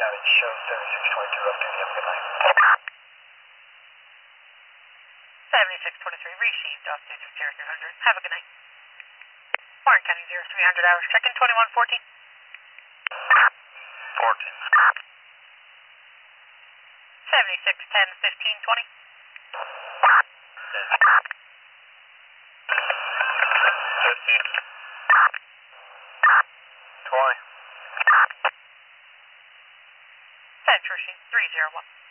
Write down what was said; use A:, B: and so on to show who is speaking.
A: County, show 7622 up duty. Have a good night.
B: 7623 received, off duty 0300. Have a good night. Warren County 0300 hours, check in 2114.
A: 14.
B: 7610 1520.
A: 15. 20.
B: Central 301.